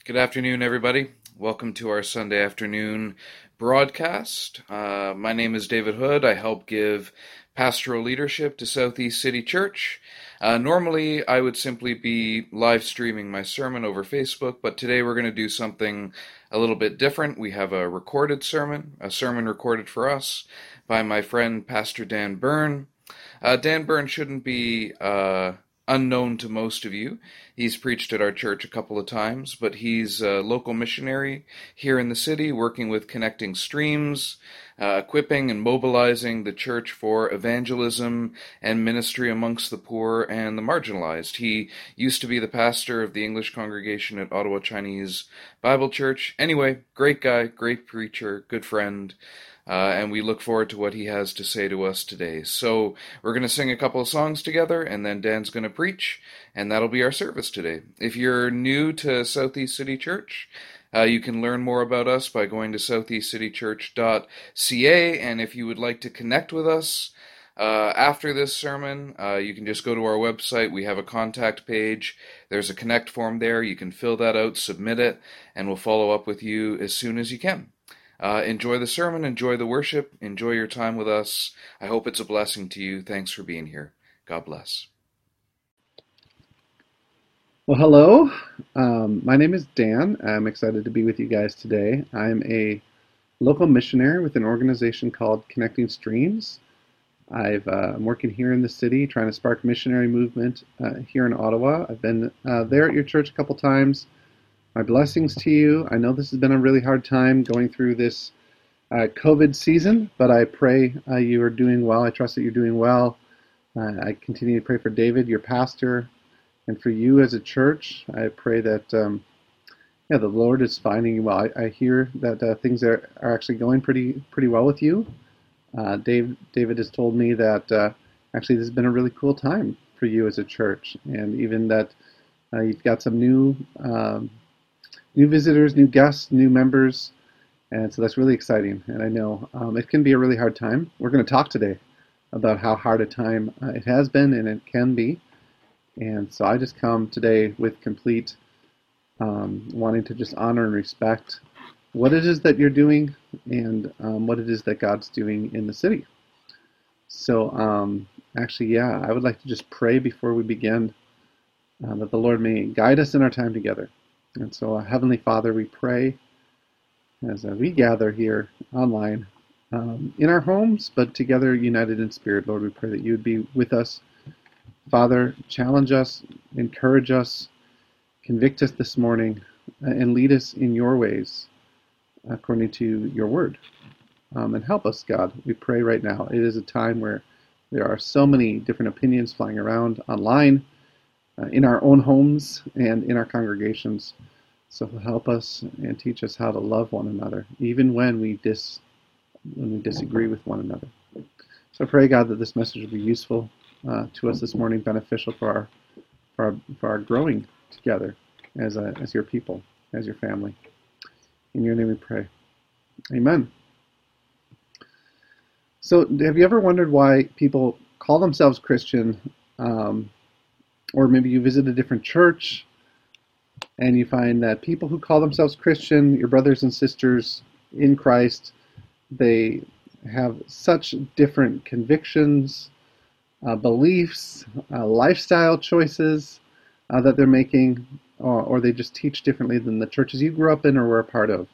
Good afternoon, everybody. Welcome to our Sunday afternoon broadcast. My name is David Hood. I help give pastoral leadership to Southeast City Church. Normally, I would simply be live streaming my sermon over Facebook, but today we're going to do something a little bit different. We have a recorded sermon, a sermon recorded for us by my friend Pastor Dan Byrne. Dan Byrne shouldn't be unknown to most of you. He's preached at our church a couple of times, but he's a local missionary here in the city, working with Connecting Streams, equipping and mobilizing the church for evangelism and ministry amongst the poor and the marginalized. He used to be the pastor of the English congregation at Ottawa Chinese Bible Church. Anyway, great guy, great preacher, good friend. And we look forward to what he has to say to us today. So we're going to sing a couple of songs together, and then Dan's going to preach, and that'll be our service today. If you're new to Southeast City Church, you can learn more about us by going to southeastcitychurch.ca, and if you would like to connect with us after this sermon, you can just go to our website. We have a contact page. There's a connect form there. You can fill that out, submit it, and we'll follow up with you as soon as you can. Enjoy the sermon, enjoy the worship, enjoy your time with us. I hope it's a blessing to you. Thanks for being here. God bless. Well, hello. My name is Dan. I'm excited to be with you guys today. I'm a local missionary with an organization called Connecting Streams. I'm working here in the city, trying to spark missionary movement here in Ottawa. I've been there at your church a couple times. My blessings to you. I know this has been a really hard time going through this COVID season, but I pray you are doing well. I trust that you're doing well. I continue to pray for David, your pastor, and for you as a church. I pray that the Lord is finding you well. I hear that things are actually going pretty well with you. David has told me that actually this has been a really cool time for you as a church, and even that you've got some new visitors, new guests, new members, and so that's really exciting. And I know it can be a really hard time. We're going to talk today about how hard a time it has been and it can be. And so I just come today with complete wanting to just honor and respect what it is that you're doing and what it is that God's doing in the city. So I would like to just pray before we begin that the Lord may guide us in our time together. And so, Heavenly Father, we pray as we gather here online in our homes, but together united in spirit. Lord, we pray that you would be with us. Father, challenge us, encourage us, convict us this morning, and lead us in your ways according to your word. And help us, God, we pray right now. It is a time where there are so many different opinions flying around online, in our own homes and in our congregations. So help us and teach us how to love one another, even when we disagree with one another. So I pray, God, that this message will be useful to us this morning, beneficial for our growing together as your people, as your family. In your name we pray. Amen. So have you ever wondered why people call themselves Christian, or maybe you visit a different church and you find that people who call themselves Christian, your brothers and sisters in Christ, they have such different convictions, beliefs, lifestyle choices that they're making, or they just teach differently than the churches you grew up in or were a part of.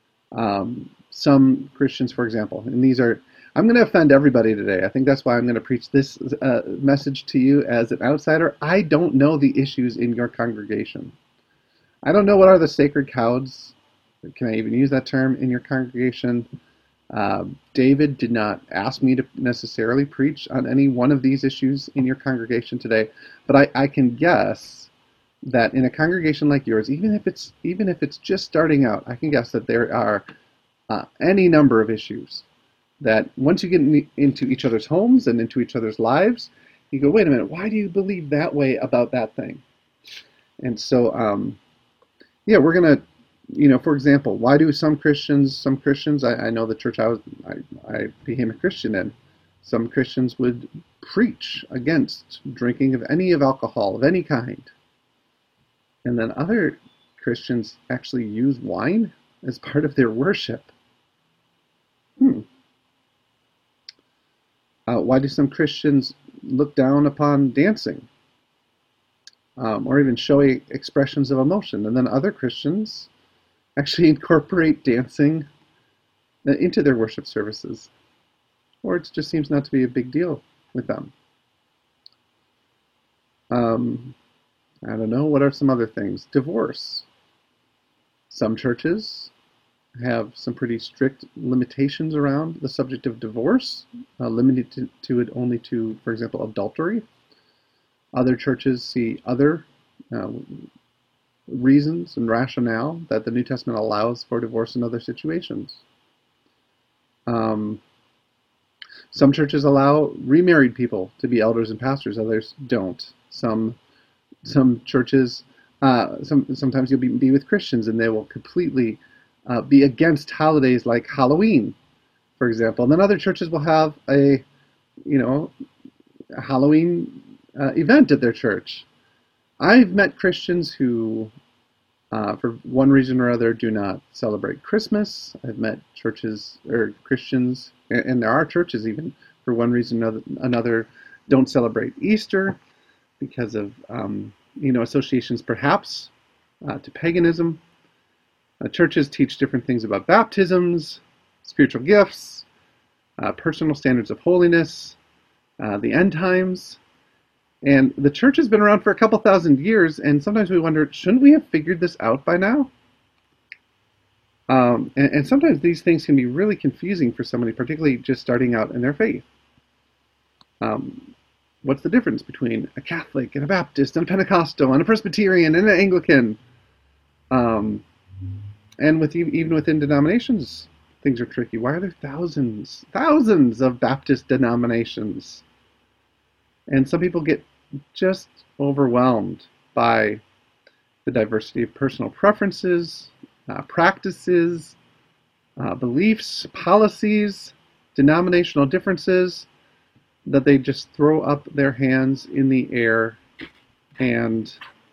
Some Christians, for example, and I'm going to offend everybody today. I think that's why I'm going to preach this message to you as an outsider. I don't know the issues in your congregation. I don't know what are the sacred cows, can I even use that term, in your congregation. David did not ask me to necessarily preach on any one of these issues in your congregation today, but I can guess that in a congregation like yours, even if it's just starting out, I can guess that there are any number of issues that once you get into each other's homes and into each other's lives, you go, wait a minute, why do you believe that way about that thing? And so, we're going to, for example, why do some Christians, I know the church I became a Christian in, some Christians would preach against drinking of alcohol of any kind. And then other Christians actually use wine as part of their worship? Why do some Christians look down upon dancing? Or even showy expressions of emotion? And then other Christians actually incorporate dancing into their worship services. Or it just seems not to be a big deal with them. I don't know. What are some other things? Divorce. Some churches have some pretty strict limitations around the subject of divorce, limited to it only to, for example, adultery. Other churches see other reasons and rationale that the New Testament allows for divorce in other situations. Some churches allow remarried people to be elders and pastors, others don't. Some churches, sometimes you'll be with Christians and they will completely be against holidays like Halloween, for example. And then other churches will have a Halloween event at their church. I've met Christians who, for one reason or other, do not celebrate Christmas. I've met churches or Christians, and there are churches even, for one reason or another, don't celebrate Easter because of associations perhaps to paganism. Churches teach different things about baptisms, spiritual gifts, personal standards of holiness, the end times. And the church has been around for a couple thousand years, and sometimes we wonder, shouldn't we have figured this out by now? And sometimes these things can be really confusing for somebody, particularly just starting out in their faith. What's the difference between a Catholic and a Baptist and a Pentecostal and a Presbyterian and an Anglican? And even within denominations, things are tricky. Why are there thousands of Baptist denominations? And some people get just overwhelmed by the diversity of personal preferences, practices, beliefs, policies, denominational differences, that they just throw up their hands in the air and,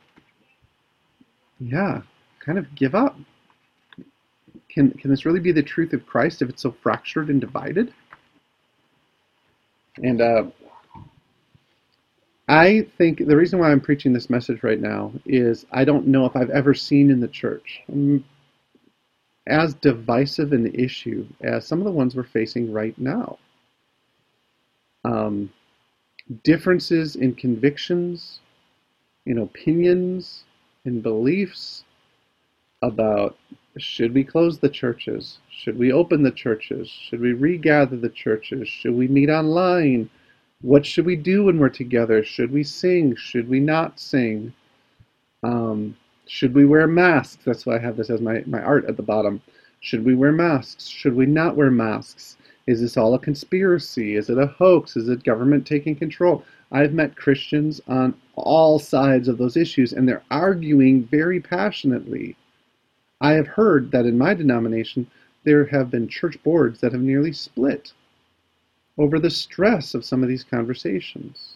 kind of give up. Can this really be the truth of Christ if it's so fractured and divided? And I think the reason why I'm preaching this message right now is I don't know if I've ever seen in the church as divisive an issue as some of the ones we're facing right now. Differences in convictions, in opinions, in beliefs about should we close the churches? Should we open the churches? Should we regather the churches? Should we meet online? What should we do when we're together? Should we sing? Should we not sing? Should we wear masks? That's why I have this as my art at the bottom. Should we wear masks? Should we not wear masks? Is this all a conspiracy? Is it a hoax? Is it government taking control? I've met Christians on all sides of those issues, and they're arguing very passionately. I have heard that in my denomination, there have been church boards that have nearly split over the stress of some of these conversations.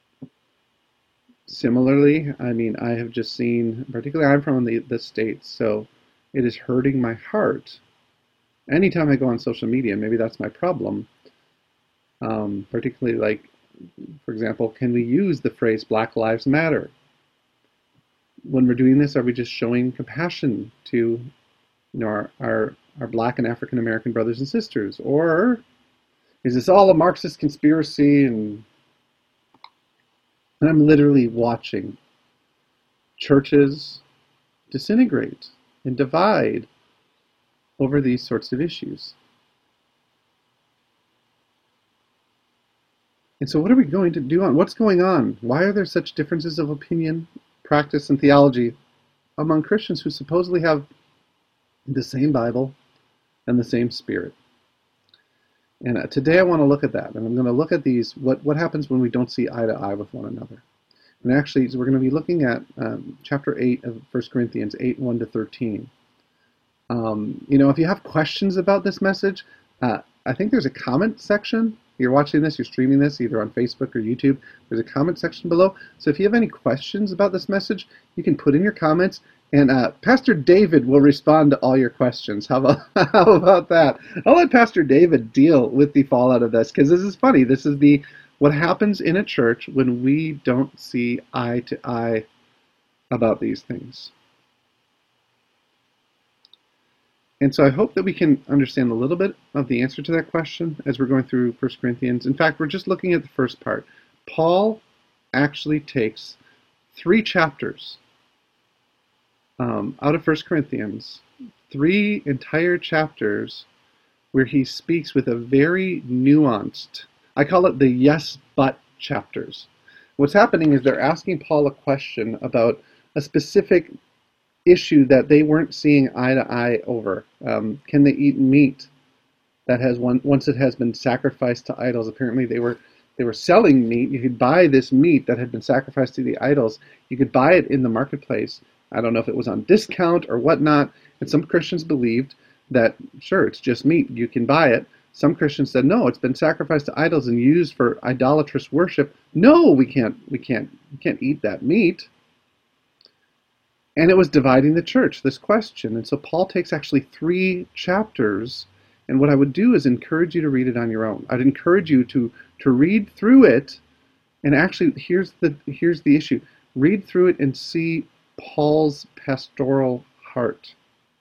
Similarly, I have just seen, particularly I'm from the States, so it is hurting my heart. Anytime I go on social media, maybe that's my problem, particularly like, for example, can we use the phrase Black Lives Matter? When we're doing this, are we just showing compassion to our Black and African American brothers and sisters? Or is this all a Marxist conspiracy? And I'm literally watching churches disintegrate and divide over these sorts of issues. And so what are we going to do on? What's going on? Why are there such differences of opinion, practice, and theology among Christians who supposedly have the same Bible and the same Spirit? And today I want to look at that. And I'm going to look at these, what happens when we don't see eye to eye with one another. And actually, so we're going to be looking at chapter 8 of 1 Corinthians, 8, 1 to 13. If you have questions about this message, I think there's a comment section. You're watching this, you're streaming this either on Facebook or YouTube. There's a comment section below. So if you have any questions about this message, you can put in your comments. And Pastor David will respond to all your questions. How about how about that? I'll let Pastor David deal with the fallout of this, because this is funny. This is what happens in a church when we don't see eye to eye about these things. And so I hope that we can understand a little bit of the answer to that question as we're going through 1 Corinthians. In fact, we're just looking at the first part. Paul actually takes 3 chapters out of 1 Corinthians, 3 entire chapters where he speaks with a very nuanced, I call it the yes but chapters. What's happening is they're asking Paul a question about a specific issue that they weren't seeing eye to eye over. Can they eat meat that has once it has been sacrificed to idols? Apparently they were selling meat. You could buy this meat that had been sacrificed to the idols. You could buy it in the marketplace. I don't know if it was on discount or whatnot. And some Christians believed that, sure, it's just meat. You can buy it. Some Christians said, no, it's been sacrificed to idols and used for idolatrous worship. No, we can't eat that meat. And it was dividing the church, this question. And so Paul takes actually 3 chapters. And what I would do is encourage you to read it on your own. I'd encourage you to read through it. And actually, here's the issue. Read through it and see Paul's pastoral heart.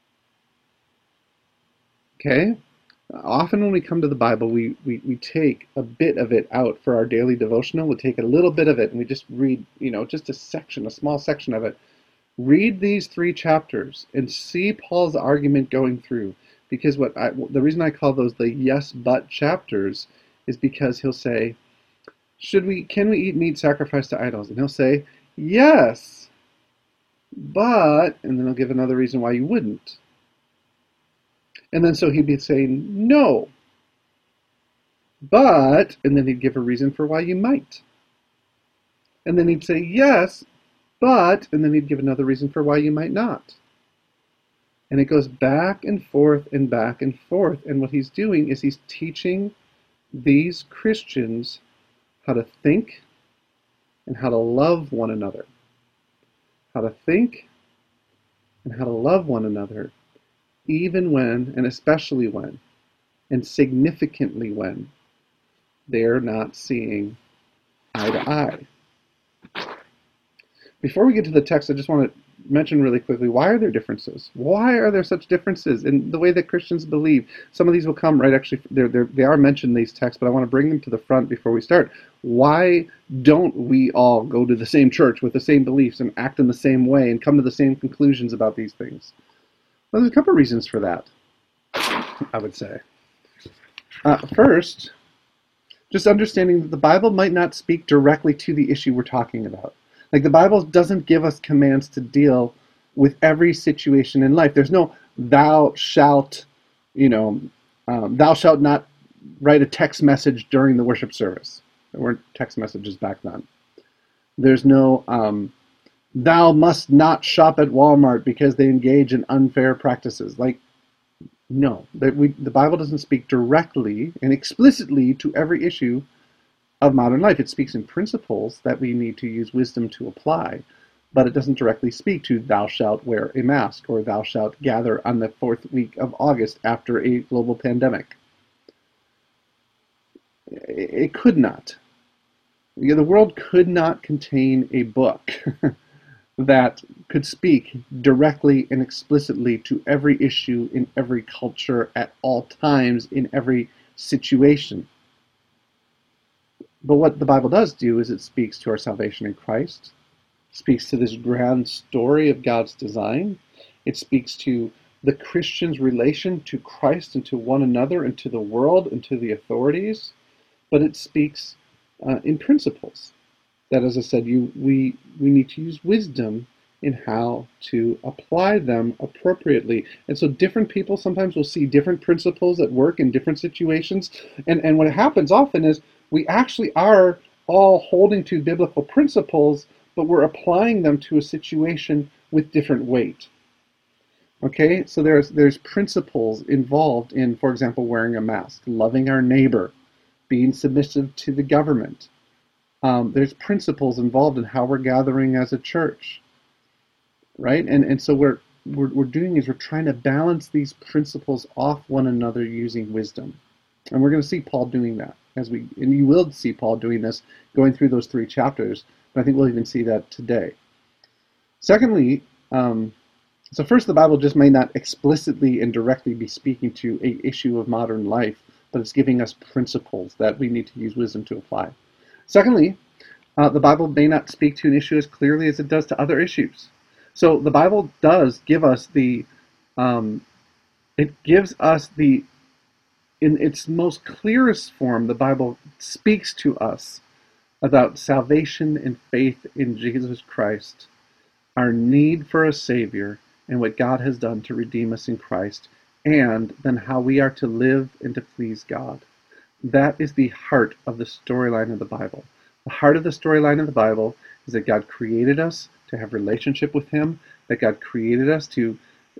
Okay? Often when we come to the Bible, we take a bit of it out for our daily devotional. We take a little bit of it and we just read, just a small section of it. Read these 3 chapters and see Paul's argument going through. Because the reason I call those the yes but chapters is because he'll say, can we eat meat sacrificed to idols? And he'll say, yes, but, and then he'll give another reason why you wouldn't. And then so he'd be saying, no, but, and then he'd give a reason for why you might. And then he'd say, yes, but, and then he'd give another reason for why you might not. And it goes back and forth and back and forth. And what he's doing is he's teaching these Christians how to think and how to love one another. How to think and how to love one another, even when, and especially when, and significantly when, they're not seeing eye to eye. Before we get to the text, I just want to mention really quickly, why are there differences? Why are there such differences in the way that Christians believe? Some of these will come right, actually, they are mentioned in these texts, but I want to bring them to the front before we start. Why don't we all go to the same church with the same beliefs and act in the same way and come to the same conclusions about these things? Well, there's a couple of reasons for that, I would say. First, just understanding that the Bible might not speak directly to the issue we're talking about. Like, the Bible doesn't give us commands to deal with every situation in life. There's no thou shalt not write a text message during the worship service. There weren't text messages back then. There's no thou must not shop at Walmart because they engage in unfair practices. Like, no. The Bible doesn't speak directly and explicitly to every issue of modern life. It speaks in principles that we need to use wisdom to apply, but it doesn't directly speak to thou shalt wear a mask or thou shalt gather on the 4th week of August after a global pandemic. It could not. The world could not contain a book that could speak directly and explicitly to every issue in every culture at all times in every situation. But what the Bible does do is it speaks to our salvation in Christ, speaks to this grand story of God's design. It speaks to the Christian's relation to Christ and to one another and to the world and to the authorities. But it speaks in principles that, as I said, we need to use wisdom in how to apply them appropriately. And so different people sometimes will see different principles at work in different situations. And what happens often is we actually are all holding to biblical principles, but we're applying them to a situation with different weight. Okay, so there's principles involved in, for example, wearing a mask, loving our neighbor, being submissive to the government. There's principles involved in how we're gathering as a church. right? And so we're doing is we're trying to balance these principles off one another using wisdom. And we're going to see Paul doing that and you will see Paul doing this going through those 3 chapters, but I think we'll even see that today. Secondly, so first, the Bible just may not explicitly and directly be speaking to an issue of modern life, but it's giving us principles that we need to use wisdom to apply. Secondly, the Bible may not speak to an issue as clearly as it does to other issues. So the Bible does give us in its most clearest form, the Bible speaks to us about salvation and faith in Jesus Christ, our need for a Savior, and what God has done to redeem us in Christ, and then how we are to live and to please God. That is the heart of the storyline of the Bible. The heart of the storyline of the Bible is that God created us to have relationship with Him, that God created us to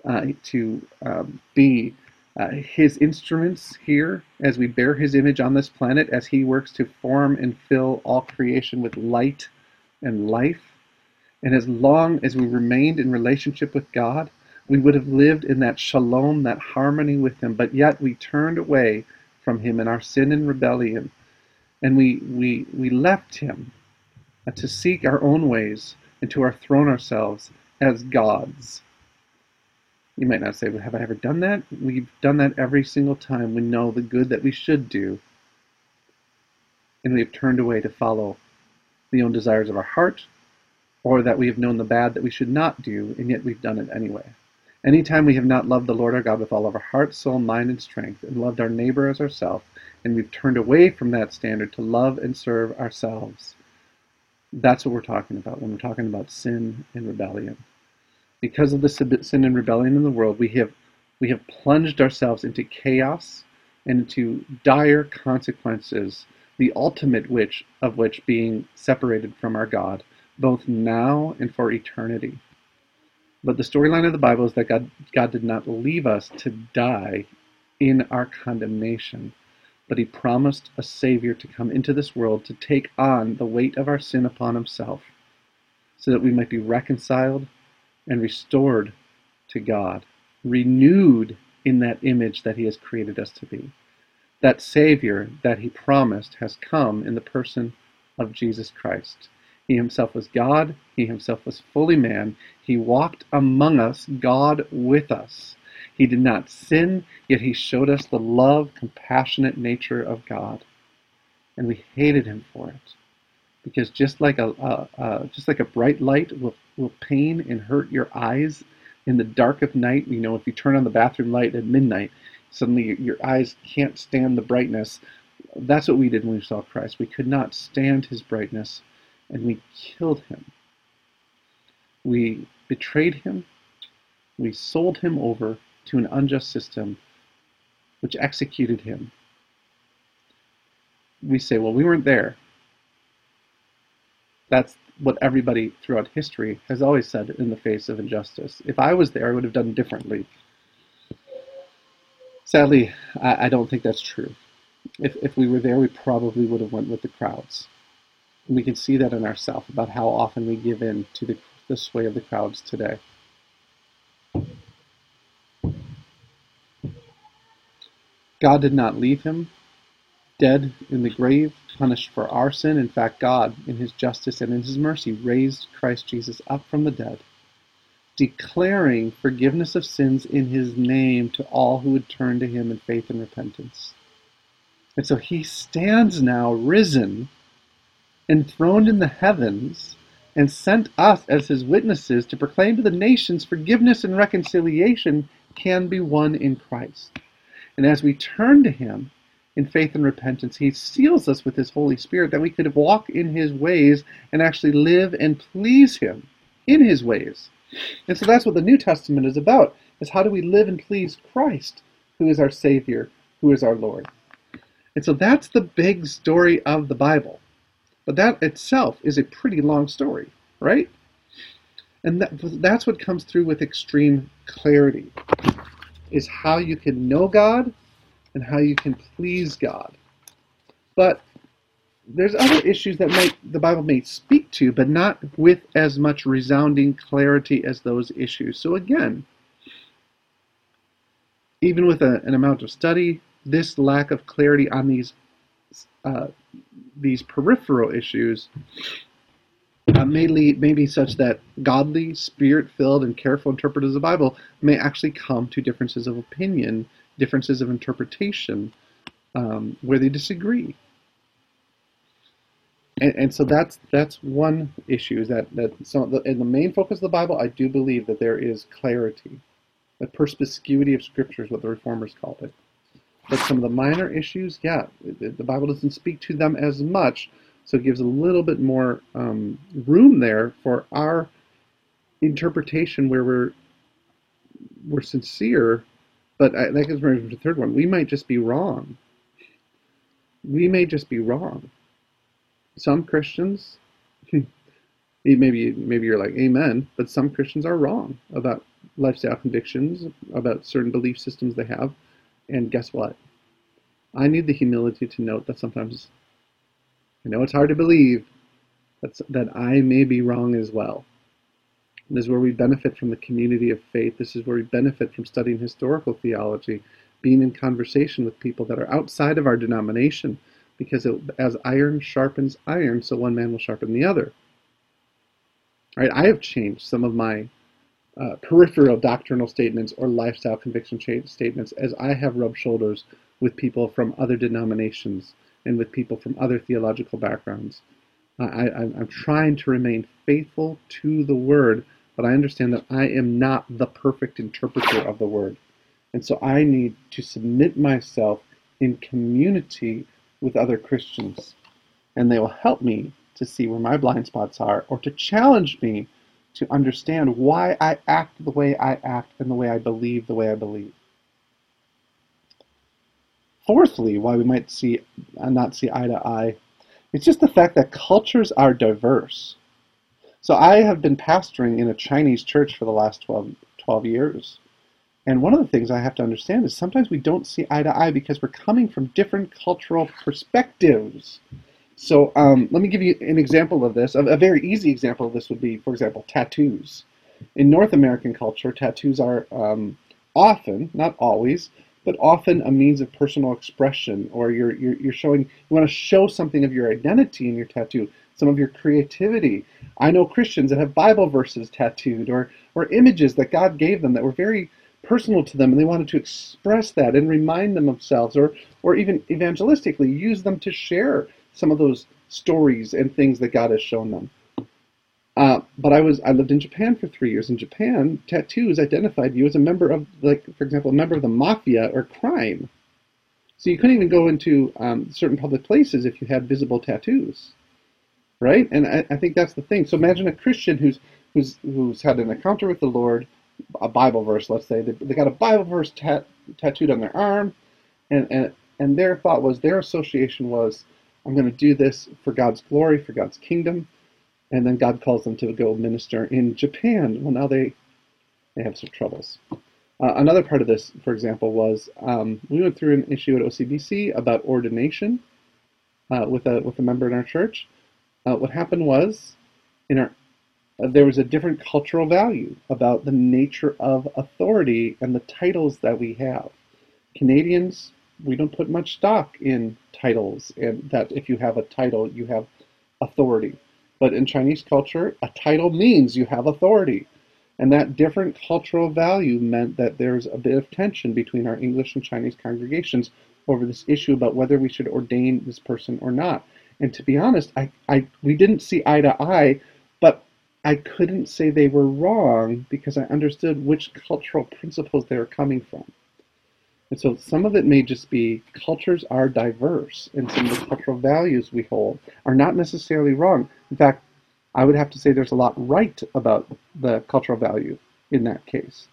be His instruments here as we bear His image on this planet, as He works to form and fill all creation with light and life. And as long as we remained in relationship with God, we would have lived in that shalom, that harmony with Him, but yet we turned away from Him in our sin and rebellion, and we left Him to seek our own ways and to enthrone ourselves as gods. You might not say, well, have I ever done that? We've done that every single time we know the good that we should do, and we have turned away to follow the own desires of our heart, or that we have known the bad that we should not do, and yet we've done it anyway. Anytime we have not loved the Lord our God with all of our heart, soul, mind, and strength, and loved our neighbor as ourselves, and we've turned away from that standard to love and serve ourselves, that's what we're talking about when we're talking about sin and rebellion. Because of the sin and rebellion in the world, we have plunged ourselves into chaos and into dire consequences, the ultimate of which being separated from our God, both now and for eternity. But the storyline of the Bible is that God did not leave us to die in our condemnation, but He promised a Savior to come into this world to take on the weight of our sin upon Himself, so that we might be reconciled and restored to God, renewed in that image that He has created us to be. That Savior that He promised has come in the person of Jesus Christ. He Himself was God. He Himself was fully man. He walked among us, God with us. He did not sin, yet He showed us the love, compassionate nature of God. And we hated Him for it. Because just like a bright light will pain and hurt your eyes in the dark of night, if you turn on the bathroom light at midnight, suddenly your eyes can't stand the brightness. That's what we did when we saw Christ. We could not stand His brightness, and we killed Him. We betrayed Him. We sold Him over to an unjust system which executed Him. We say, well, we weren't there. That's what everybody throughout history has always said in the face of injustice. If I was there, I would have done differently. Sadly, I don't think that's true. If we were there, we probably would have went with the crowds. And we can see that in ourselves, about how often we give in to the sway of the crowds today. God did not leave Him dead in the grave, punished for our sin. In fact, God, in His justice and in His mercy, raised Christ Jesus up from the dead, declaring forgiveness of sins in His name to all who would turn to Him in faith and repentance. And so He stands now risen, enthroned in the heavens, and sent us as His witnesses to proclaim to the nations forgiveness and reconciliation can be won in Christ. And as we turn to Him in faith and repentance, He seals us with His Holy Spirit that we could walk in His ways and actually live and please Him in His ways. And so that's what the New Testament is about, is how do we live and please Christ, who is our Savior, who is our Lord. And so that's the big story of the Bible. But that itself is a pretty long story, right? And that's what comes through with extreme clarity, is how you can know God and how you can please God. But there's other issues that the Bible may speak to, but not with as much resounding clarity as those issues. So again, even with an amount of study, this lack of clarity on these peripheral issues may be such that godly, spirit-filled, and careful interpreters of the Bible may actually come to differences of opinion, differences of interpretation, where they disagree. And so that's one issue, is that in the main focus of the Bible, I do believe that there is clarity. The perspicuity of Scripture is what the Reformers called it. But some of the minor issues, the Bible doesn't speak to them as much, so it gives a little bit more room there for our interpretation, where we're sincere. But that gives me to the third one. We might just be wrong. We may just be wrong. Some Christians, maybe you're like, amen, but some Christians are wrong about lifestyle convictions, about certain belief systems they have. And guess what? I need the humility to note that sometimes, I know it's hard to believe, that I may be wrong as well. And this is where we benefit from the community of faith. This is where we benefit from studying historical theology, being in conversation with people that are outside of our denomination, because as iron sharpens iron, so one man will sharpen the other. All right, I have changed some of my peripheral doctrinal statements or lifestyle conviction statements as I have rubbed shoulders with people from other denominations and with people from other theological backgrounds. I'm trying to remain faithful to the Word, but I understand that I am not the perfect interpreter of the Word. And so I need to submit myself in community with other Christians. And they will help me to see where my blind spots are, or to challenge me to understand why I act the way I act and the way I believe the way I believe. Fourthly, why we might not see eye to eye, it's just the fact that cultures are diverse. So I have been pastoring in a Chinese church for the last 12 years. And one of the things I have to understand is sometimes we don't see eye to eye because we're coming from different cultural perspectives. So let me give you an example of this. A very easy example of this would be, for example, tattoos. In North American culture, tattoos are often, not always, but often a means of personal expression, or you're showing, you want to show something of your identity in your tattoo, some of your creativity. I know Christians that have Bible verses tattooed, or images that God gave them that were very personal to them, and they wanted to express that and remind them of themselves, or even evangelistically use them to share some of those stories and things that God has shown them. But I lived in Japan for 3 years. In Japan, tattoos identified you as a member of, like, for example, a member of the mafia or crime. So you couldn't even go into certain public places if you had visible tattoos, right? And I think that's the thing. So imagine a Christian who's had an encounter with the Lord, a Bible verse, let's say. They got a Bible verse tattooed on their arm, and their thought was, their association was, I'm going to do this for God's glory, for God's kingdom. And then God calls them to go minister in Japan. Well, now they have some troubles. Another part of this, for example, was we went through an issue at OCBC about ordination with a member in our church. What happened was, there was a different cultural value about the nature of authority and the titles that we have. Canadians, we don't put much stock in titles, and that if you have a title, you have authority. But in Chinese culture, a title means you have authority. And that different cultural value meant that there's a bit of tension between our English and Chinese congregations over this issue about whether we should ordain this person or not. And to be honest, we didn't see eye to eye, but I couldn't say they were wrong because I understood which cultural principles they were coming from. And so some of it may just be cultures are diverse, and some of the cultural values we hold are not necessarily wrong. In fact, I would have to say there's a lot right about the cultural value in that case.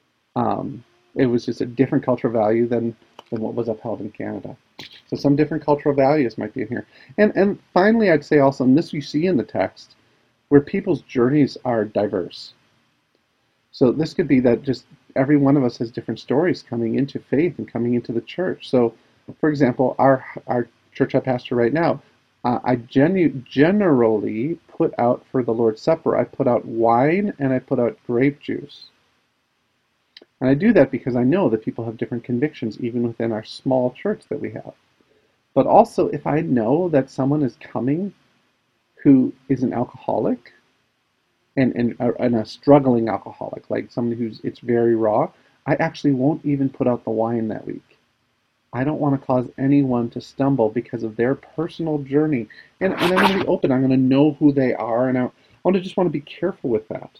It was just a different cultural value than what was upheld in Canada. So some different cultural values might be in here. And finally, I'd say also, and this you see in the text, where people's journeys are diverse. So this could be that just every one of us has different stories coming into faith and coming into the church. So, for example, our church I pastor right now, I generally put out for the Lord's Supper, I put out wine and I put out grape juice. And I do that because I know that people have different convictions even within our small church that we have. But also, if I know that someone is coming who is an alcoholic and a struggling alcoholic, like someone it's very raw, I actually won't even put out the wine that week. I don't want to cause anyone to stumble because of their personal journey. And I'm going to be open. I'm going to know who they are, and I want to be careful with that.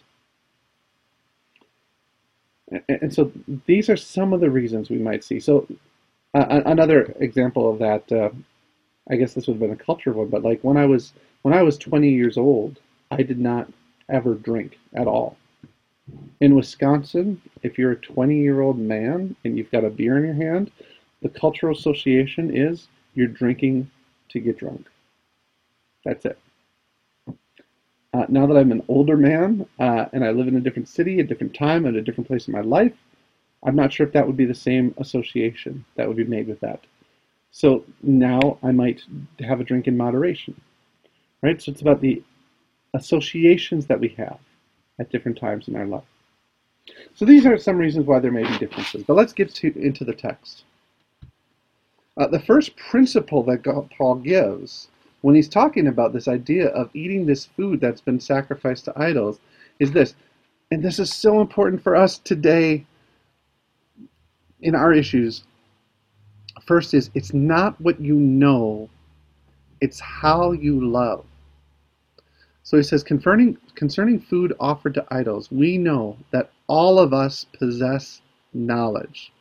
And so these are some of the reasons we might see. So another example of that, I guess this would have been a culture one, but like when I was 20 years old, I did not ever drink at all. In Wisconsin, if you're a 20-year-old man and you've got a beer in your hand, the cultural association is you're drinking to get drunk. That's it. Now that I'm an older man and I live in a different city, a different time, at a different place in my life, I'm not sure if that would be the same association that would be made with that. So now I might have a drink in moderation, right? So it's about the associations that we have at different times in our life. So these are some reasons why there may be differences. But let's get into the text. The first principle that Paul gives when he's talking about this idea of eating this food that's been sacrificed to idols is this. And this is so important for us today in our issues. First is, it's not what you know, it's how you love. So he says, concerning food offered to idols, we know that all of us possess knowledge.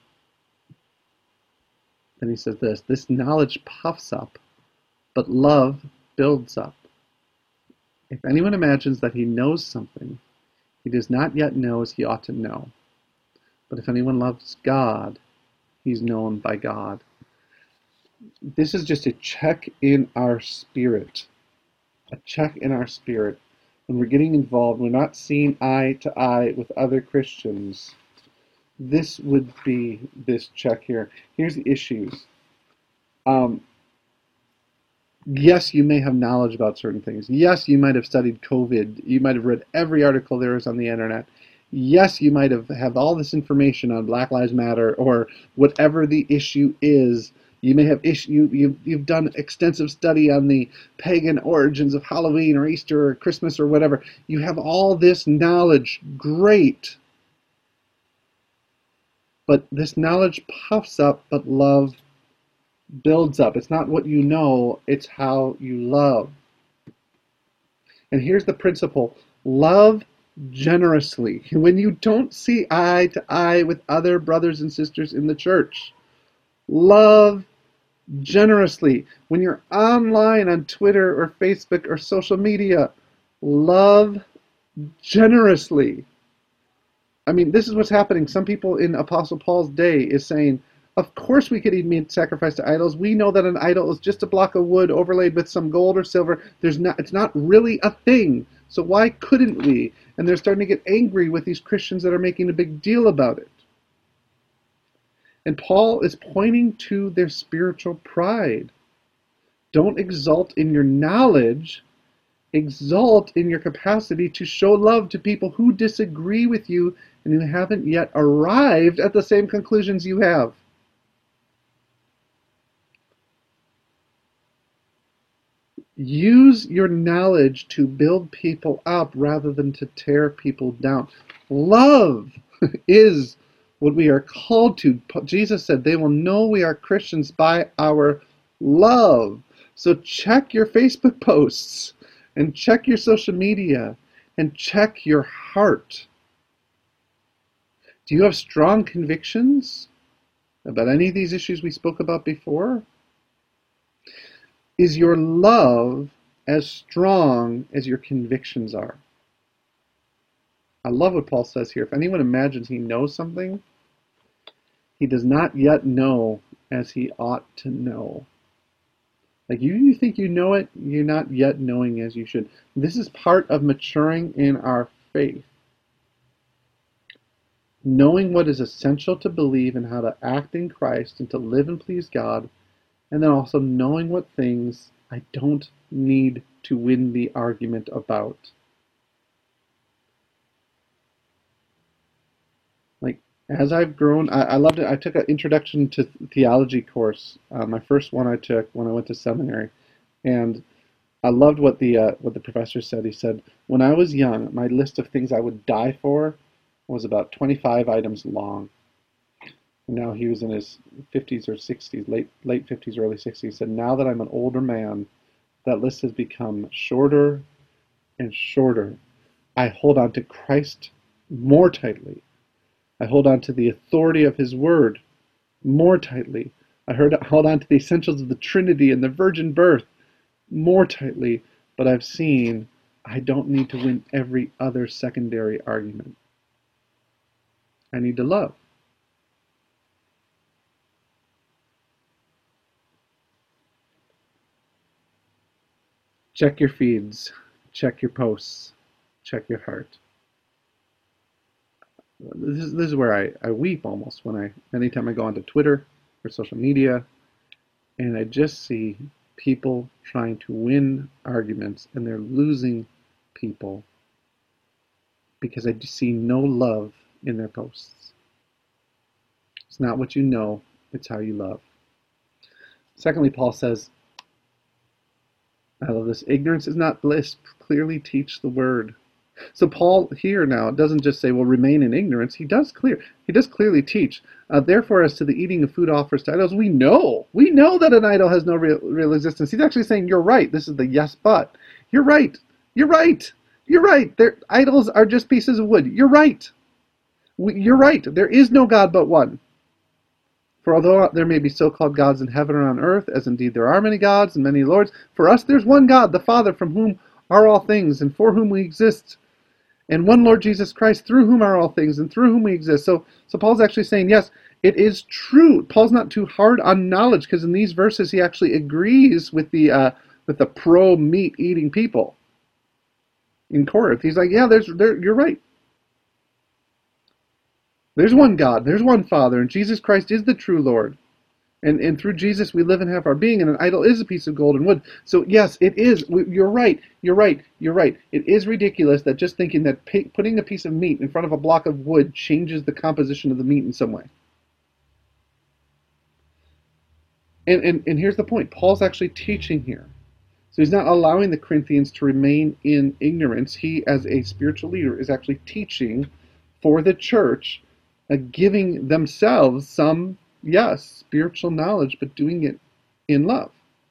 Then he says this knowledge puffs up, but love builds up. If anyone imagines that he knows something, he does not yet know as he ought to know. But if anyone loves God, he's known by God. This is just a check in our spirit. A check in our spirit. When we're getting involved, we're not seeing eye to eye with other Christians. This would be this check here. Here's the issues. Yes, you may have knowledge about certain things. Yes, you might have studied COVID. You might have read every article there is on the internet. Yes, you might have all this information on Black Lives Matter or whatever the issue is. You may have you've done extensive study on the pagan origins of Halloween or Easter or Christmas or whatever. You have all this knowledge. Great. But this knowledge puffs up, but love builds up. It's not what you know, it's how you love. And here's the principle. Love generously. When you don't see eye to eye with other brothers and sisters in the church, love generously. When you're online on Twitter or Facebook or social media, love generously. I mean, this is what's happening. Some people in Apostle Paul's day is saying, of course we could eat meat sacrificed to idols. We know that an idol is just a block of wood overlaid with some gold or silver. It's not really a thing. So why couldn't we? And they're starting to get angry with these Christians that are making a big deal about it. And Paul is pointing to their spiritual pride. Don't exalt in your knowledge. Exalt in your capacity to show love to people who disagree with you and who haven't yet arrived at the same conclusions you have. Use your knowledge to build people up rather than to tear people down. Love is what we are called to. Jesus said they will know we are Christians by our love. So check your Facebook posts and check your social media and check your heart. Do you have strong convictions about any of these issues we spoke about before? Is your love as strong as your convictions are? I love what Paul says here. If anyone imagines he knows something, he does not yet know as he ought to know. Like you think you know it, you're not yet knowing as you should. This is part of maturing in our faith. Knowing what is essential to believe and how to act in Christ and to live and please God, and then also knowing what things I don't need to win the argument about. Like, as I've grown, I loved it. I took an introduction to theology course, my first one I took when I went to seminary, and I loved what the professor said. He said, when I was young, my list of things I would die for was about 25 items long. And now he was in his 50s or 60s, late 50s, early 60s. He said, now that I'm an older man, that list has become shorter and shorter. I hold on to Christ more tightly. I hold on to the authority of his word more tightly. Hold on to the essentials of the Trinity and the virgin birth more tightly, but I've seen I don't need to win every other secondary argument. I need to love. Check your feeds, check your posts, check your heart. This is where I weep almost anytime I go onto Twitter or social media, and I just see people trying to win arguments, and they're losing people because I see no love in their posts. It's not what you know, it's how you love. Secondly, Paul says, I love this, ignorance is not bliss, clearly teach the word. So Paul here now doesn't just say, well, remain in ignorance. He does clearly teach. Therefore, as to the eating of food offered to idols, we know that an idol has no real existence. He's actually saying, you're right. This is the yes, but. You're right. You're right. You're right. Idols are just pieces of wood. You're right. You're right. There is no God but one. For although there may be so-called gods in heaven or on earth, as indeed there are many gods and many lords, for us there's one God, the Father, from whom are all things, and for whom we exist, and one Lord Jesus Christ, through whom are all things, and through whom we exist. So Paul's actually saying, yes, it is true. Paul's not too hard on knowledge, because in these verses he actually agrees with the pro-meat eating people in Corinth. He's like, yeah, you're right. There's one God, there's one Father, and Jesus Christ is the true Lord. And through Jesus we live and have our being, and an idol is a piece of gold and wood. So yes, it is. You're right. It is ridiculous that just thinking that putting a piece of meat in front of a block of wood changes the composition of the meat in some way. And here's the point. Paul's actually teaching here. So he's not allowing the Corinthians to remain in ignorance. He, as a spiritual leader, is actually teaching for the church, giving themselves some, yes, spiritual knowledge, but doing it in love.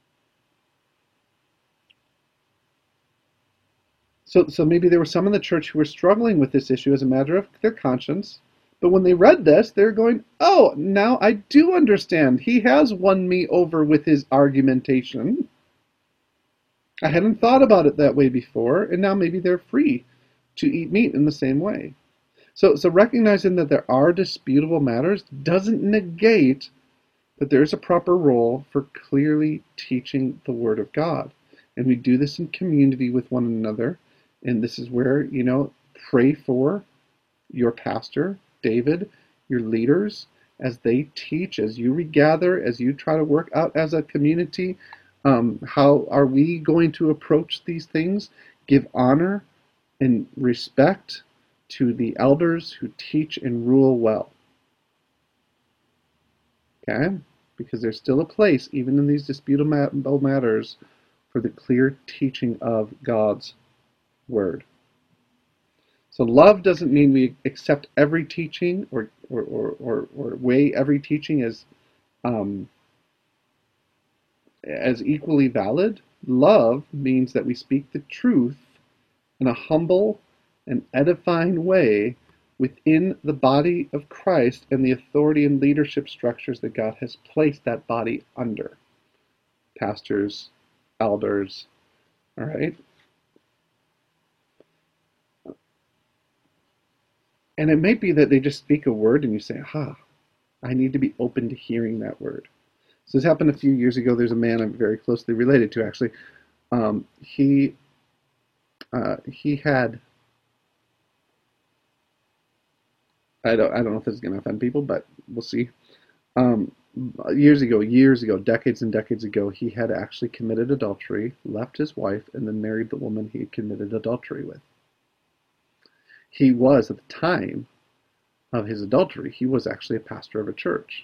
So maybe there were some in the church who were struggling with this issue as a matter of their conscience, but when they read this, they're going, oh, now I do understand. He has won me over with his argumentation. I hadn't thought about it that way before, and now maybe they're free to eat meat in the same way. So recognizing that there are disputable matters doesn't negate that there's a proper role for clearly teaching the Word of God. And we do this in community with one another. And this is where, pray for your pastor, David, your leaders, as they teach, as you regather, as you try to work out as a community. How are we going to approach these things? Give honor and respect to the elders who teach and rule well. Okay? Because there's still a place, even in these disputable matters, for the clear teaching of God's Word. So love doesn't mean we accept every teaching or weigh every teaching as equally valid. Love means that we speak the truth in a humble and edifying way within the body of Christ and the authority and leadership structures that God has placed that body under. Pastors, elders, all right? And it may be that they just speak a word and you say, I need to be open to hearing that word. So this happened a few years ago. There's a man I'm very closely related to, actually. He had, I don't know if this is going to offend people, but we'll see. years ago, decades and decades ago, he had actually committed adultery, left his wife, and then married the woman he had committed adultery with. He was, at the time of his adultery, he was actually a pastor of a church.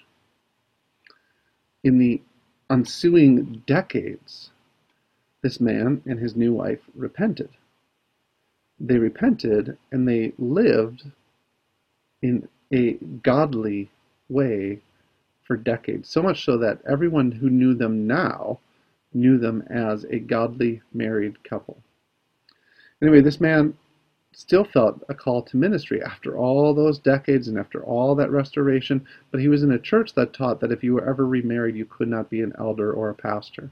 In the ensuing decades, this man and his new wife repented. They repented and they lived in a godly way for decades, so much so that everyone who knew them now knew them as a godly married couple. Anyway, this man still felt a call to ministry after all those decades and after all that restoration, but he was in a church that taught that if you were ever remarried, you could not be an elder or a pastor.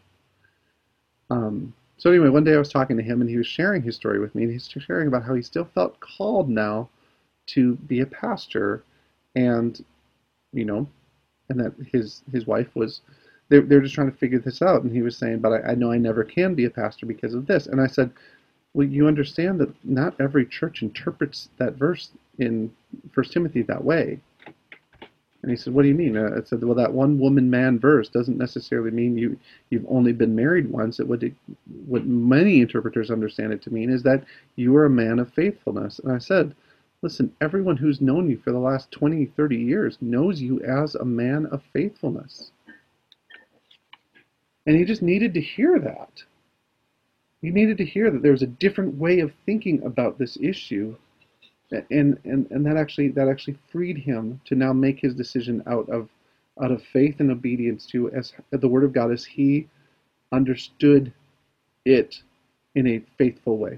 So anyway, one day I was talking to him, and he was sharing his story with me, and he's sharing about how he still felt called now to be a pastor, and and that his wife was, they're just trying to figure this out, and he was saying, but I know I never can be a pastor because of this. And I said, well, you understand that not every church interprets that verse in 1 Timothy that way. And he said, what do you mean? I said, well, that one woman-man verse doesn't necessarily mean you've only been married once. What many interpreters understand it to mean is that you are a man of faithfulness. And I said, listen, everyone who's known you for the last 20, 30 years knows you as a man of faithfulness. And he just needed to hear that. He needed to hear that there's a different way of thinking about this issue, and that actually freed him to now make his decision out of faith and obedience to as the Word of God as he understood it in a faithful way.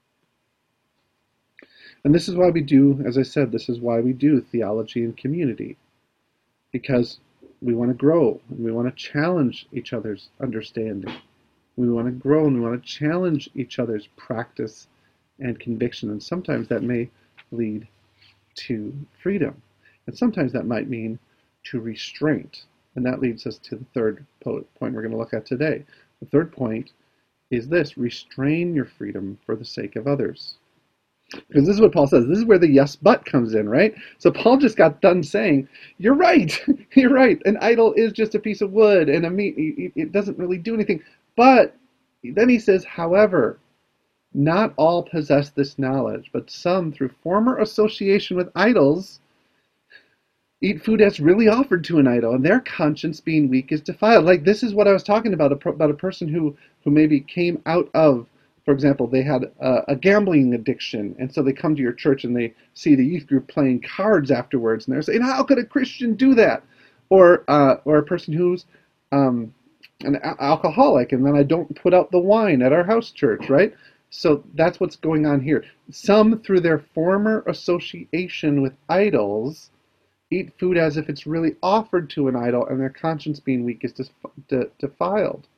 And this is why we do, as I said, this is why we do theology and community, because we want to grow and we want to challenge each other's understanding. We want to grow and we want to challenge each other's practice and conviction. And sometimes that may lead to freedom. And sometimes that might mean to restraint. And that leads us to the third point we're going to look at today. The third point is this: restrain your freedom for the sake of others. Because this is what Paul says. This is where the yes, but comes in, right? So Paul just got done saying, you're right. You're right. An idol is just a piece of wood and a meat. It doesn't really do anything. But then he says, however, not all possess this knowledge, but some, through former association with idols, eat food that's really offered to an idol, and their conscience, being weak, is defiled. Like, this is what I was talking about a person who maybe came out of, for example, they had a gambling addiction, and so they come to your church and they see the youth group playing cards afterwards, and they're saying, how could a Christian do that? Or a person who's an alcoholic, and then I don't put out the wine at our house church, right? So that's what's going on here. Some, through their former association with idols, eat food as if it's really offered to an idol, and their conscience, being weak, is defiled.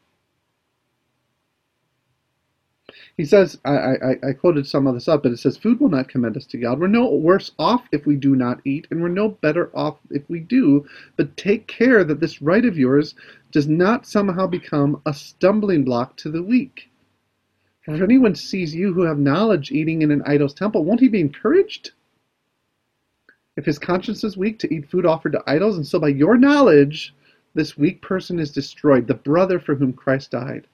He says, I quoted some of this up, but it says, food will not commend us to God. We're no worse off if we do not eat, and we're no better off if we do. But take care that this right of yours does not somehow become a stumbling block to the weak. For if anyone sees you who have knowledge eating in an idol's temple, won't he be encouraged? If his conscience is weak, to eat food offered to idols, and so by your knowledge, this weak person is destroyed, the brother for whom Christ died.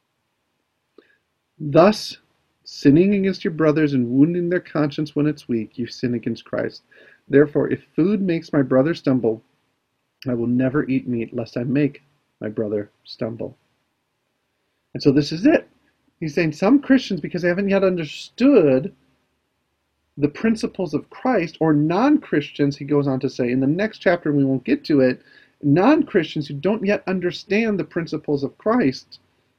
Thus, sinning against your brothers and wounding their conscience when it's weak, you sin against Christ. Therefore, if food makes my brother stumble, I will never eat meat, lest I make my brother stumble. And so this is it. He's saying some Christians, because they haven't yet understood the principles of Christ, or non-Christians, he goes on to say in the next chapter, and we won't get to it, non-Christians who don't yet understand the principles of Christ,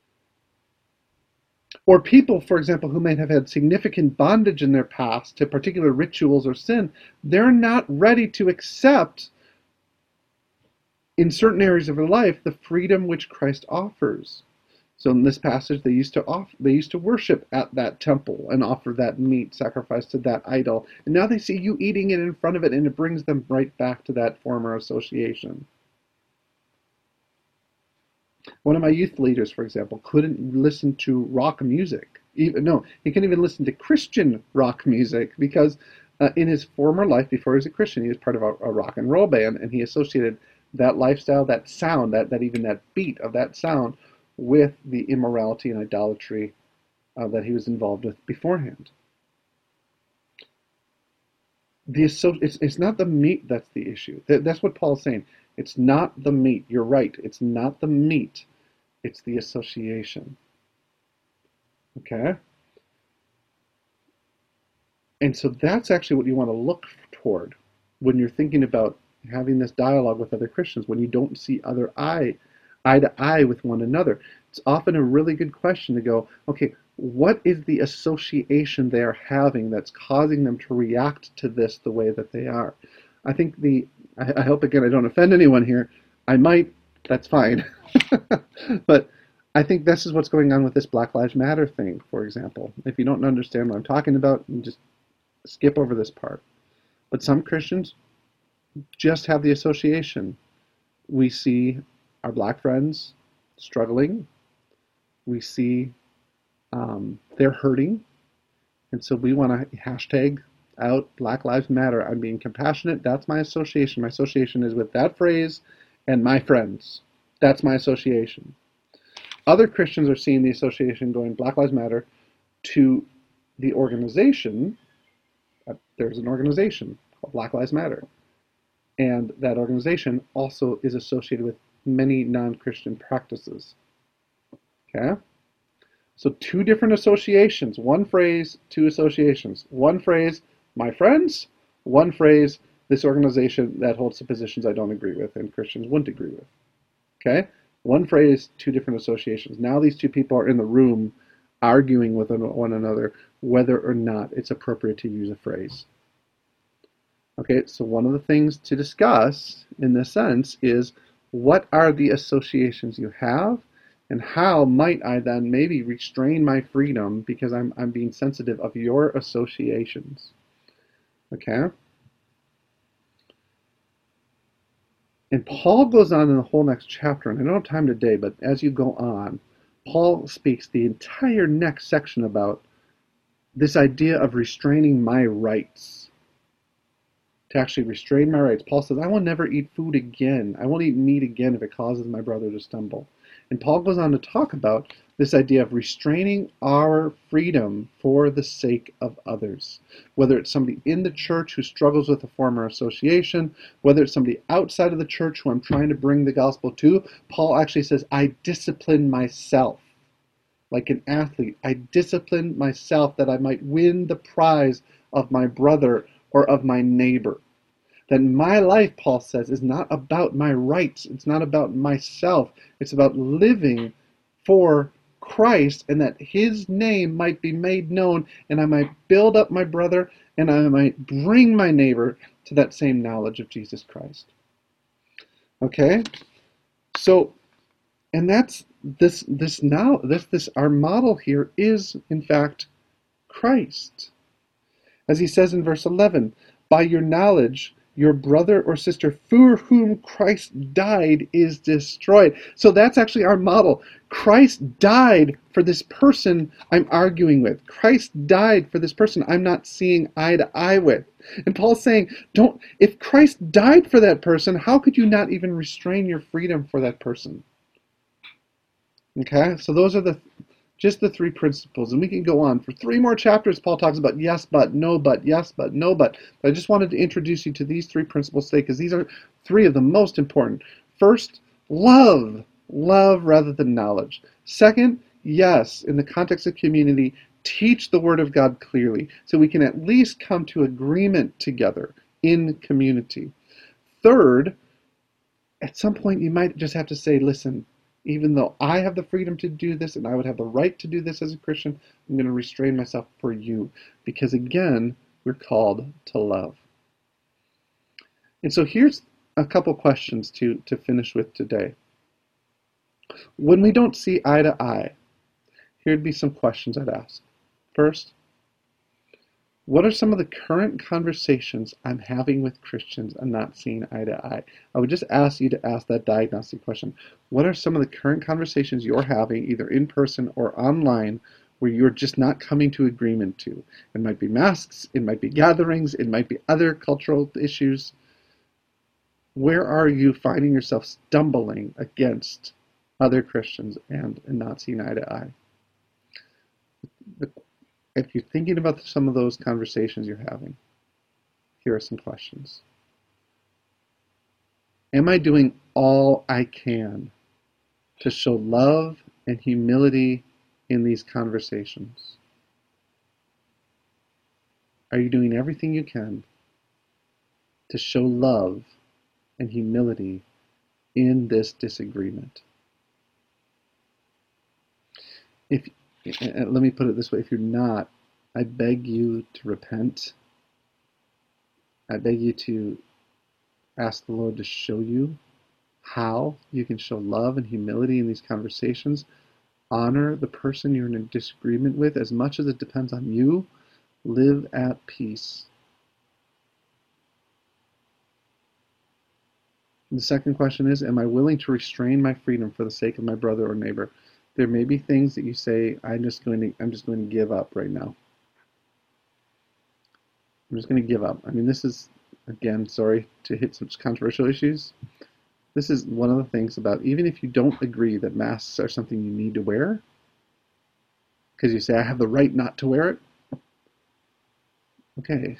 or people, for example, who might have had significant bondage in their past to particular rituals or sin, they're not ready to accept, in certain areas of their life, the freedom which Christ offers. So in this passage, they used to worship at that temple and offer that meat sacrificed to that idol. And now they see you eating it in front of it, and it brings them right back to that former association. One of my youth leaders, for example, couldn't listen to rock music. He couldn't even listen to Christian rock music because in his former life, before he was a Christian, he was part of a rock and roll band, and he associated that lifestyle, that sound, that even that beat of that sound with the immorality and idolatry that he was involved with beforehand. It's not the meat that's the issue. That's what Paul's saying. It's not the meat. You're right. It's not the meat. It's the association. Okay? And so that's actually what you want to look toward when you're thinking about having this dialogue with other Christians, when you don't see eye to eye with one another. It's often a really good question to go, okay, what is the association they are having that's causing them to react to this the way that they are? I think I hope, again, I don't offend anyone here. I might, that's fine. But I think this is what's going on with this Black Lives Matter thing, for example. If you don't understand what I'm talking about, just skip over this part. But some Christians just have the association. We see our black friends struggling. We see they're hurting. And so we want to hashtag out Black Lives Matter. I'm being compassionate. That's my association. My association is with that phrase and my friends. That's my association. Other Christians are seeing the association going Black Lives Matter to the organization. There's an organization called Black Lives Matter. And that organization also is associated with many non-Christian practices. Okay? So two different associations. One phrase, two associations. One phrase, my friends. One phrase, this organization that holds the positions I don't agree with and Christians wouldn't agree with. Okay? One phrase, two different associations. Now these two people are in the room arguing with one another whether or not it's appropriate to use a phrase. Okay, so one of the things to discuss in this sense is what are the associations you have, and how might I then maybe restrain my freedom because I'm being sensitive of your associations. Okay? And Paul goes on in the whole next chapter, and I don't have time today, but as you go on, Paul speaks the entire next section about this idea of restraining my rights. To actually restrain my rights. Paul says, I will never eat food again. I won't eat meat again if it causes my brother to stumble. And Paul goes on to talk about this idea of restraining our freedom for the sake of others. Whether it's somebody in the church who struggles with a former association, whether it's somebody outside of the church who I'm trying to bring the gospel to, Paul actually says, I discipline myself. Like an athlete, I discipline myself that I might win the prize of my brother or of my neighbor. That my life, Paul says, is not about my rights. It's not about myself. It's about living for Christ, and that his name might be made known, and I might build up my brother, and I might bring my neighbor to that same knowledge of Jesus Christ. Okay? So, and that's our model here is, in fact, Christ. As he says in verse 11, by your knowledge, your brother or sister for whom Christ died is destroyed. So that's actually our model. Christ died for this person I'm arguing with. Christ died for this person I'm not seeing eye to eye with. And Paul's saying, if Christ died for that person, how could you not even restrain your freedom for that person? Okay, so those are just the three principles, and we can go on. For 3 more chapters, Paul talks about yes, but, no, but, yes, but, no, but. But I just wanted to introduce you to these 3 principles today, because these are 3 of the most important. First, love. Love rather than knowledge. Second, yes, in the context of community, teach the Word of God clearly, so we can at least come to agreement together in community. Third, at some point you might just have to say, listen, even though I have the freedom to do this and I would have the right to do this as a Christian, I'm going to restrain myself for you. Because again, we're called to love. And so here's a couple questions to finish with today. When we don't see eye to eye, here'd be some questions I'd ask. First, what are some of the current conversations I'm having with Christians and not seeing eye to eye? I would just ask you to ask that diagnostic question. What are some of the current conversations you're having, either in person or online, where you're just not coming to agreement to? It might be masks, it might be gatherings, it might be other cultural issues. Where are you finding yourself stumbling against other Christians and not seeing eye to eye? If you're thinking about some of those conversations you're having, here are some questions. Am I doing all I can to show love and humility in these conversations? Are you doing everything you can to show love and humility in this disagreement? Let me put it this way, if you're not, I beg you to repent. I beg you to ask the Lord to show you how you can show love and humility in these conversations. Honor the person you're in a disagreement with as much as it depends on you. Live at peace. And the second question is, am I willing to restrain my freedom for the sake of my brother or neighbor? There may be things that you say, I'm just going to give up right now. I'm just going to give up. I mean, this is, again, sorry to hit some controversial issues. This is one of the things about, even if you don't agree that masks are something you need to wear, because you say, I have the right not to wear it. Okay.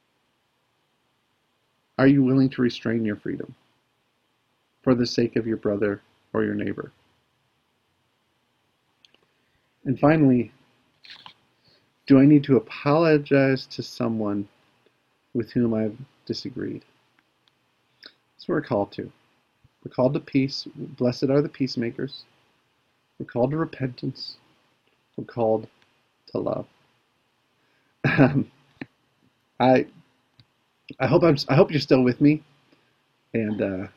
Are you willing to restrain your freedom for the sake of your brother or your neighbor? And finally, do I need to apologize to someone with whom I've disagreed? That's what we're called to. We're called to peace. Blessed are the peacemakers. We're called to repentance. We're called to love. I hope you're still with me. And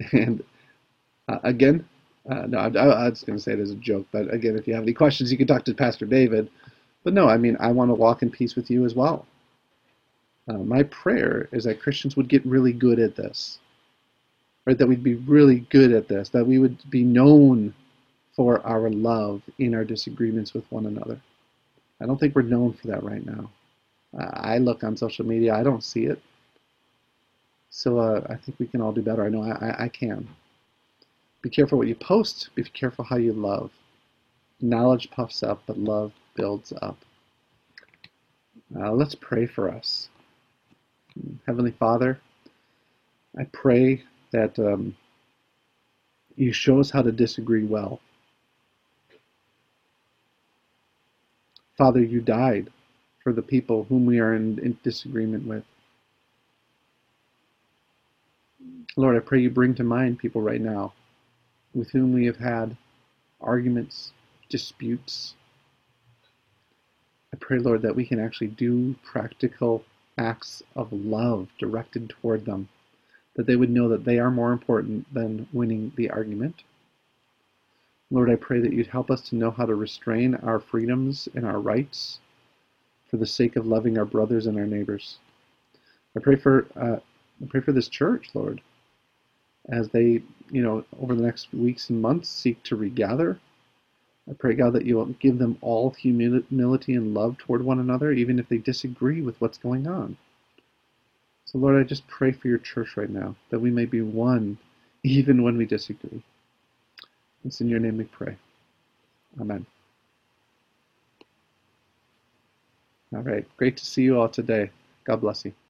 again, no, I was going to say it as a joke, but again, if you have any questions, you can talk to Pastor David. But no, I mean, I want to walk in peace with you as well. My prayer is that Christians would get really good at this, right? That we'd be really good at this, that we would be known for our love in our disagreements with one another. I don't think we're known for that right now. I look on social media, I don't see it. So I think we can all do better. I know I can. Be careful what you post. Be careful how you love. Knowledge puffs up, but love builds up. Let's pray for us. Heavenly Father, I pray that you show us how to disagree well. Father, you died for the people whom we are in disagreement with. Lord, I pray you bring to mind people right now with whom we have had arguments, disputes. I pray, Lord, that we can actually do practical acts of love directed toward them, that they would know that they are more important than winning the argument. Lord, I pray that you'd help us to know how to restrain our freedoms and our rights for the sake of loving our brothers and our neighbors. I pray for this church, Lord, as they, over the next weeks and months seek to regather. I pray, God, that you will give them all humility and love toward one another, even if they disagree with what's going on. So, Lord, I just pray for your church right now, that we may be one, even when we disagree. It's in your name we pray. Amen. All right. Great to see you all today. God bless you.